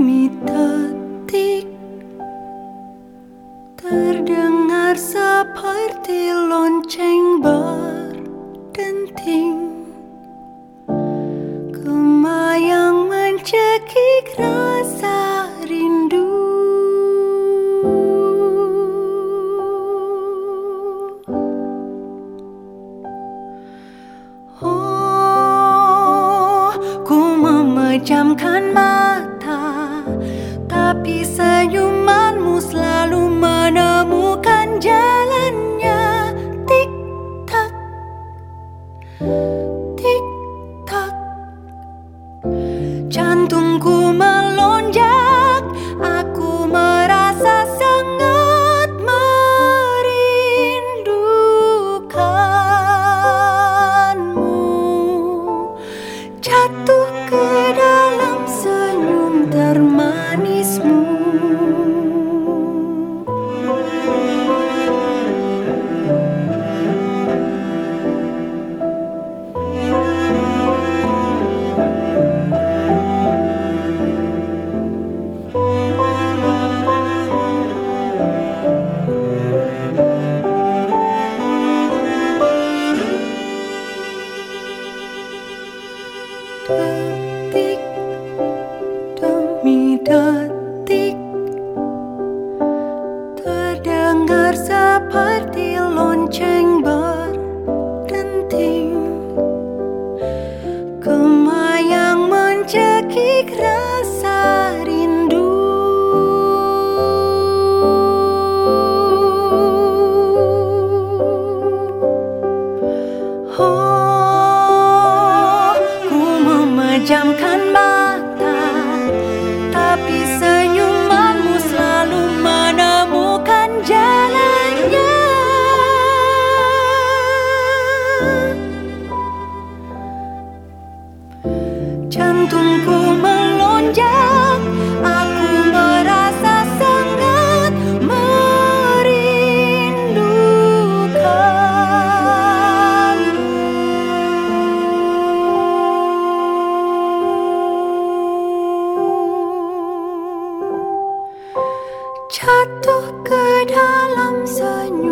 demi detik terdengar seperti lonceng berdenting, gema yang mencekik rasa rindu. Oh, ku memejamkan mata, tapi senyumanmu selalu menemukan jalannya. Tik tak, tik tak, jantungku melonjak, aku merasa sangat merindukanmu. Jatuh ke dalam senyum termanismu. Detik demi detik terdengar seperti lonceng berdenting, gema yang mencekik rasa rindu. Oh, ku memejamkan mata, tapi senyumanmu selalu menemukan jalannya. Jantungku melonjak, aku merasa sangat merindukanmu. Jatuh ke dalam senyum